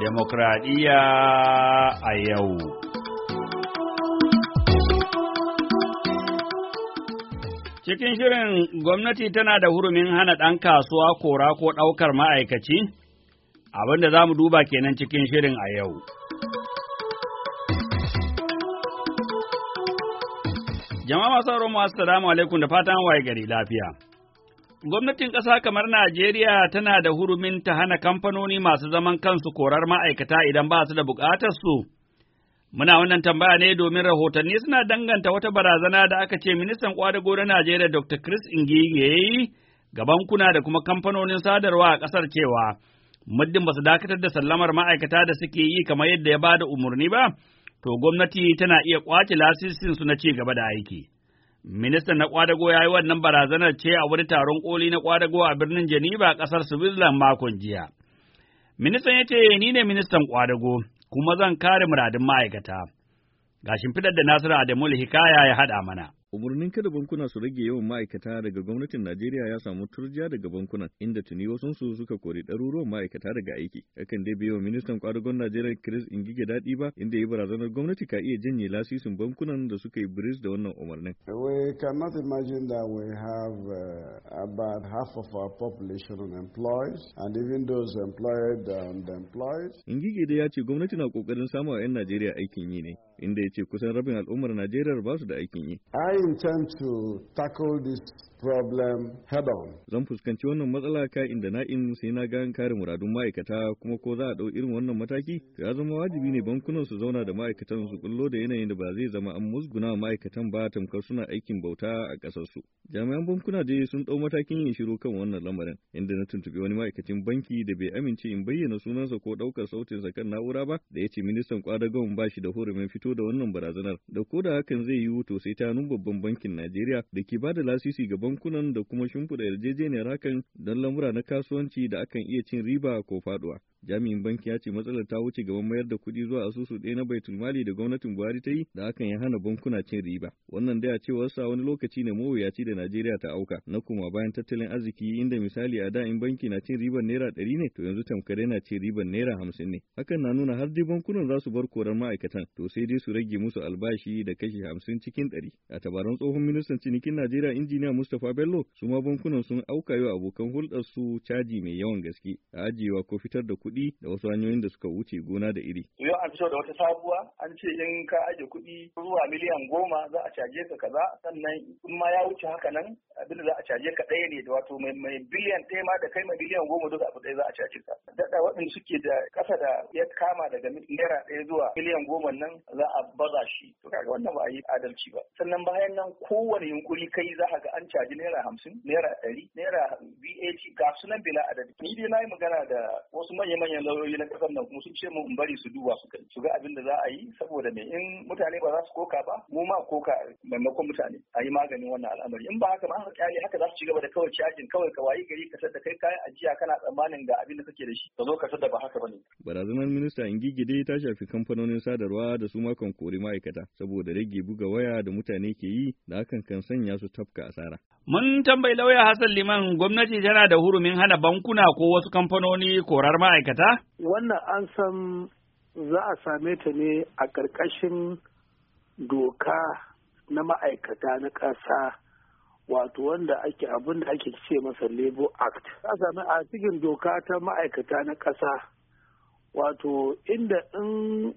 Demokradiyya a yau. Cikin shirin gwamnati tana da hurumin hana ɗan kasuwa kora ko ɗaukar ma'aikaci, abin da za mu duba kenan cikin shirin a yau. Jama'a masu sauraron assalamu alaikum da fatan waye gari lafiya. Gwamnatin ƙasa kamar Najeriya tana da hurumin ta hana kamfanoni masu zaman kansu korar ma'aikata idan ba su da buƙatar su. Muna wannan tambaya ne domin rahotanni suna danganta wata barazana da aka ce ministan ƙwadago na Najeriya Dr. Chris Ngige ya yi ga bankuna da kuma kamfanonin sadarwa a ƙasar cewa muddin ba su dakatar da sallamar ma'aikata da suke yi kamar yadda ya ba da umarni ba, to gwamnati tana iya ƙwace lasisinsu na ci gaba da aiki. Ministan na ƙwadago ya yi wannan barazanar ce a wani taron ƙoli na ƙwadago a birnin Geneva, ƙasar Switzerland makon jiya. Ministan ya ce, ni ne ministan ƙwadago, kuma zan kare muradun ma'aikata. Ga shimfiɗar da Nasiru Adamu Hikaya ya haɗa mana. Umarnin kada bankuna su rage yawan ma'aikata daga gwamnatin Najeriya ya samu turjiya daga bankunan, inda tuni wasunsu suka kori ɗaruruwan ma'aikata daga aiki. Hakan dai bai wa ministan kwadagon Najeriya Chris Ngige daɗi ba, inda ya barazanar gwamnati ka iya janye lasisin bankunan da suka yi biris da wannan umarnin. We cannot imagine that we have about half of our population unemployed, and even those employed and unemployed. Ngige dai ya ce gwamnati na ƙoƙarin samun 'yan Najeriya aikin yi ne, inda ya ce kusan rabin al'ummar Najeriya ba su da aikin yi. I intend to tackle this problem head on. Zan fuskanci wannan matsala ka inda na'in sai na ga kare muradun ma'aikata, kuma ko za a ɗau irin wannan mataki ya zama wajibi ne bankunan su zauna da ma'aikatan su kullo da yanayin da ba zai zama an musguna ma'aikatan ba tamkar suna aikin bauta a ƙasar su. Jami'an bankuna dai sun ɗau matakin yin shiru kan wannan lamarin, inda na tuntuɓi wani ma'aikacin banki da bai amince in bayyana sunansa ko ɗaukar sautinsa kan na'ura ba, da ya ce ministan kwadagon ba shi da hurumin fito da wannan barazanar, da ko da hakan zai yiwu to sai ta nun babban bankin Najeriya da ke ba da lasisi ga bankunan da kuma shimfiɗa yarjejeniyar hakan don lamura na kasuwanci da akan iya cin riba ko faɗuwa. Jami'in banki ya ce matsalar ta wuce gaban mayar da kuɗi zuwa asusu ɗaya na baitul mali da gwamnatin Buhari ta yi, da hakan ya hana bankuna cin riba. Wannan dai a cewar sa wani lokaci ne mawuyaci da Najeriya ta auka na kuma bayan tattalin arziki, inda misali a da in banki na cin ribar naira 100 ne, to yanzu tamkar yana cin ribar naira 50 ne. Hakan na nuna har dai bankunan za su bar korar ma'aikatan, to sai dai su rage musu albashi da kashi 50 cikin 100. A tabaran tsohon ministan cinikin Najeriya injiniya Mustapha Bello, su ma bankunan sun auka yau abokan hulɗar su caji mai yawan gaske a ajiyewa ko fitar da kuɗi da wasu hanyoyin da suka wuce gona da iri. Yau an fito da wata sabuwa, an ce in ka aje kuɗi zuwa miliyan 10 za a caje ka kaza, sannan in ma ya wuce haka nan abin da za a caje ka ɗaya ne, da wato mai biliyan ɗaya ma da kai mai biliyan 10 duka abu ɗaya za a caje ka. Daɗa waɗanda suke da ƙasa da ya kama daga naira 1 zuwa miliyan 10 nan za a baza shi. To kaga wannan ba a yi adalci ba. Sannan bayan nan kowane yunkuri kai za ka ga an caji naira 50, naira 100, naira VAT ga sunan bila adadi. Ni dai na yi magana da wasu manya-manyan lauyoyi na ƙasar nan kuma sun ce mu in bari su duba su kai su ga abin da za a yi, saboda me in mutane ba za su koka ba mu ma koka maimakon mutane a yi maganin wannan al'amari. In ba haka ba haka za su ci gaba da kawai cajin, kawai ka wayi gari ka da kai kayan ajiya kana tsammanin ga abin da kake da shi ka zo ka da ba haka bane. Barazanar minista Ngige dai ta shafi kamfanonin sadarwa da su ma kan kori ma'aikata saboda rage buga waya da mutane ke yi, da hakan kan sanya su tafka asara. Mun tambayi lauya Hassan Liman, gwamnati tana da hurumin hana bankuna ko wasu kamfanoni korar ma'aikata? Wannan an san za a same ta ne a ƙarƙashin doka na ma'aikata na ƙasa, wato wanda ake abin da ake ce masa Labor Act. A sami a cikin doka ta ma'aikata na ƙasa, wato inda in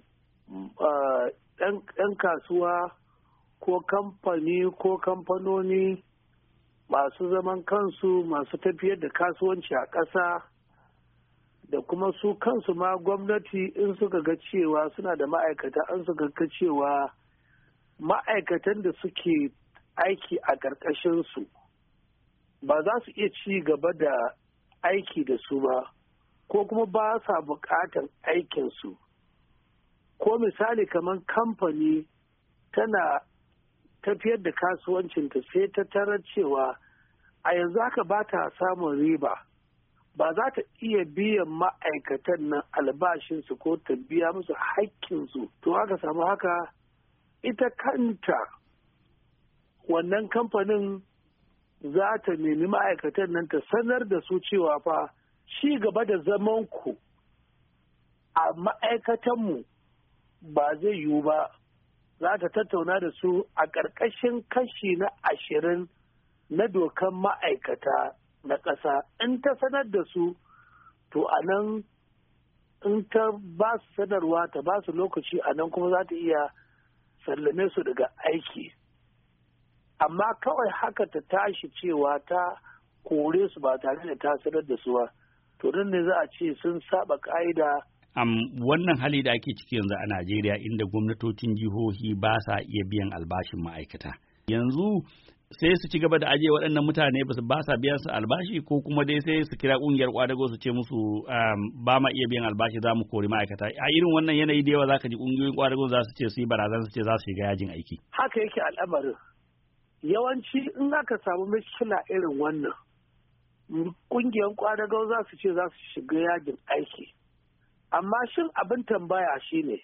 ɗan kasuwa ko kamfani ko kamfanoni masu zaman kansu masu tafiyar da kasuwanci a ƙasa da kuma su kansu ma gwamnati in suka ga cewa suna da ma'aikata, an suka ga cewa ma'aikatan da suke aiki a ƙarƙashinsu ba za su iya ci gaba da aiki da su ba, ko kuma ba sa buƙatar aikinsu, ko misali kamar kamfani tana tafiyar da kasuwancinta sai ta tarar cewa a yanzu haka ba ta samun riba, ba za ta iya biyan ma'aikatan nan albashinsu ko ta biya musu haƙƙinsu, to aka samu haka ita kanta wannan kamfanin za ta nemi ma'aikatan nan ta sanar da su cewa fa ci gaba da zaman ku a ma'aikatanmu ba zai yiwu ba, za ta tattauna da su a ƙarƙashin kashi na 20 na dokan ma'aikata na ƙasa. In ta sanar da su, to a nan in ta ba su sanarwa ta ba su lokaci, a nan kuma za ta iya sallame su daga aiki. Amma kawai haka ta tashi cewa ta kore su ba tare da ta sanar da su ba, to nan ne za a ce sun saba ƙa'ida. Wannan hali da ake ciki yanzu a Najeriya, inda gwamnatocin jihohi ba sa iya biyan albashin ma'aikata. Yanzu sai su ci gaba da ajiye waɗannan mutane ba sa biyan su albashi, ko kuma dai sai su kira ƙungiyar kwadago su ce musu ba ma iya biyan albashi, za mu kori ma'aikata. A irin wannan yanayi da yawa za ka ji ƙungiyoyin kwadago za su ce su yi barazan, su ce za su shiga yajin aiki. Haka yake al'amarin. Yawanci in aka samu mishkila irin wannan, ƙungiyar kwadago za su ce za su shiga yajin aiki. Amma shin abin tambaya shine,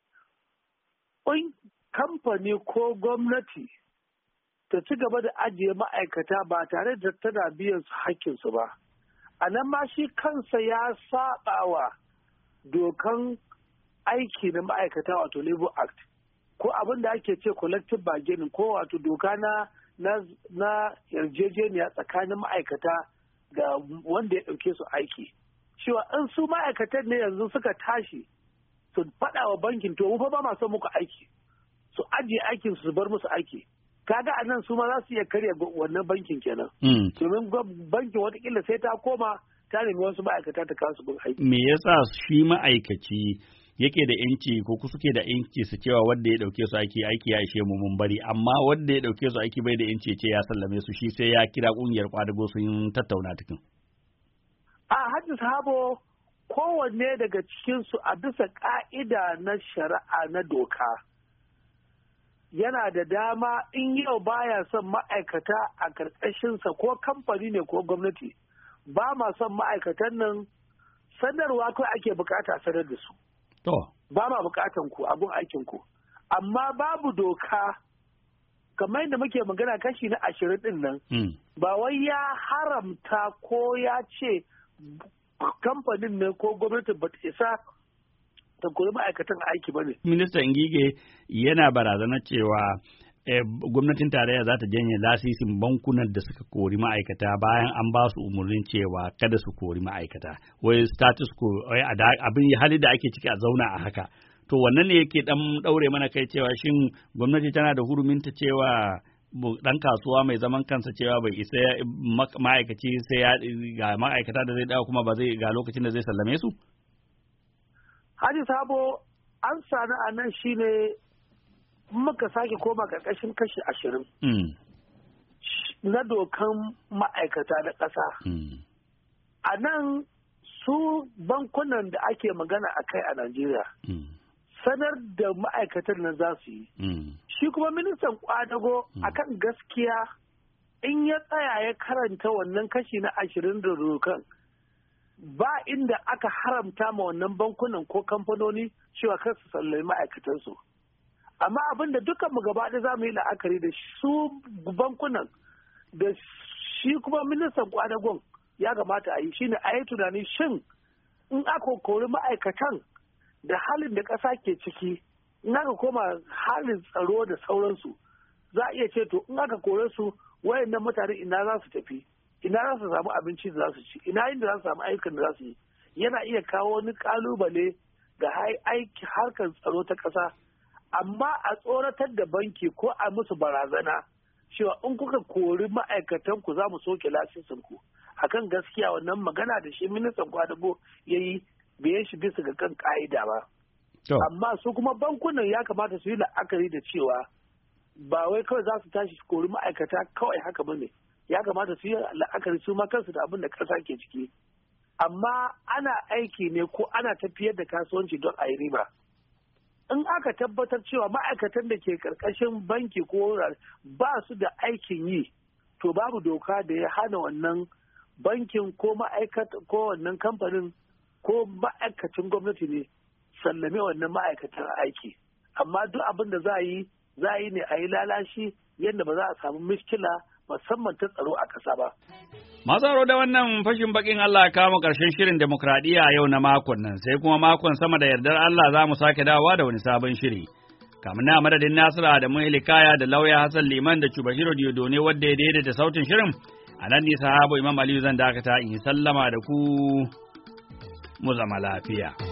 kamfani ko gwamnati ta ci gaba da ajiye ma'aikata ba tare da tana biyan su hakkinsu ba. A nan ma shi kansa ya saba wa dokan aiki na ma'aikata, wato Labor Act, ko abin da ake ce collective bargaining, ko wato doka na yarjejeniya tsakanin ma'aikata da wanda ya ɗauke su aiki. Cewa in su ma'aikatan ne yanzu suka tashi su faɗa wa bankin, to mu fa ba ma son muku aiki, su ajiye aikin su bar musu aiki. Kaga a nan su ma za su iya karya wannan bankin kenan. Domin bankin watakila sai ta koma ta nemi wasu ma'aikata ta kawo su bin aiki. Me yasa shi ma'aikaci yake da yanci, ko suke da yanci su cewa wanda ya dauke su aiki ya ishe mu mun bari, amma wanda ya dauke su aiki bai da yanci ce ya sallame su, shi sai ya kira kungiyar kwadago sun tattauna tukin. A Hajji Sabo, kowanne daga cikinsu a bisa ƙa'ida na shari'a na doka yana da dama, in yau baya son ma'aikata a ƙarƙashinsa, ko kamfani ne ko gwamnati, ba ma son ma'aikatan nan, sanarwa kawai ake bukata sanar da su. Ba ma bukatan ku abun aikin ku. Amma babu doka, kamar yadda muke magana kashi na 20 ɗin nan, ba wai ya haramta ko ya ce kamfanin ne ko gwamnati ba ta isa ta kori ma'aikatan aiki ba ne. Minista Ngige yana barazana cewa gwamnatin tarayya za ta janye lasisin bankunan da suka kori ma'aikata bayan an ba su umarnin cewa kada su kori ma'aikata. Wai status quo, abin hali da ake ciki a zauna a haka. To wannan ne yake dan daure mana kai cewa shin gwamnati tana da hurumin ta cewa dan kasuwa mai zaman kansa cewa bai isa ma'aikaci sai ya ga ma'aikata da zai dawo kuma ba zai ga lokacin da zai sallame su? Haji Sabo, an sani a nan shine muka sake koma karkashin kashi 20 na dokan ma'aikata na ƙasa. A nan su bankunan da ake magana a kai a Najeriya sanar da ma'aikatan nan za su yi. Shi kuma ministan kwadago akan gaskiya in ya tsaya ya karanta wannan kashi na 20 da dokan, ba inda aka haramta ma wannan bankunan ko kamfanoni cewa kar su sallami ma'aikatansu. Amma abin da dukkanmu gaba ɗaya za mu yi la'akari da su bankunan da shi kuma ministan kwadagon ya kamata a yi shine a yi tunani, shin in aka kori ma'aikatan da halin da ƙasa ke ciki, in aka koma halin tsaro da sauransu, za a iya ce to in aka kore su wayannan mutane ina za su tafi, ina za su samu abinci da za su ci, ina inda za su samu ayyukan da za su yi. Yana iya kawo wani kalubale ga aiki harkar tsaro ta ƙasa. Amma a tsoratar da banki ko a musu barazana cewa in kuka kori ma'aikatan ku za mu soke lasisin ku, akan gaskiya wannan magana da shi ministan kwadago ya yi bai shi bisa ga kan ka'ida ba. Amma su kuma bankunan ya kamata su yi la'akari da cewa ba wai kawai za su tashi su kori ma'aikata kawai haka bane, ya kamata su yi la'akari su ma kansu da abin da ƙasa ke ciki. Amma ana aiki ne ko ana tafiyar da kasuwanci don a yi riba. In aka tabbatar cewa ma'aikatan da ke karkashin banki ko ba su da aikin yi, to babu doka da ya hana wannan bankin ko ko wannan kamfanin ko ma'aikacin gwamnati ne sallame wannan ma'aikatan aiki. Amma duk abin da za a yi ne a yi lalashi yadda ba za a samu miskila musamman ta tsaro a ƙasa ba. Masu da wannan fashin bakin Allah kama ƙarshen shirin demokradiyya yau na makon nan, sai kuma makon sama da yardar Allah za mu sake dawowa da wani sabon shiri. Kamin na madadin Nasiru da Muhilikaya da lauya Hassan Liman da Chubashiro Diodone wadda ya daidaita sautin shirin, a nan ne sahabo Imam Aliyu zan dakata in yi sallama da ku mu zama lafiya.